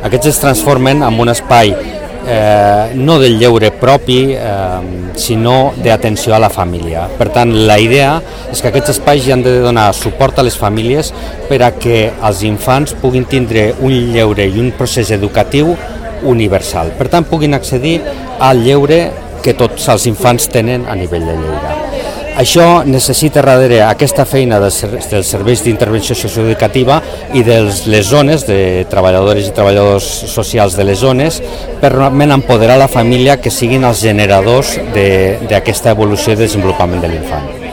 Aquests es transformen en un espai no del lleure propi, sinó d'atenció a la família. Per tant, la idea és que aquests espais han de donar suport a les famílies per a que els infants puguin tindre un lleure i un procés educatiu universal. Per tant, puguin accedir al lleure que tots els infants tenen a nivell de Lleida. Això necessita darrere aquesta feina dels serveis d'intervenció socioeducativa i de les zones, de treballadores i treballadors socials de les zones, per realment empoderar la família que siguin els generadors d'aquesta evolució i desenvolupament de l'infant.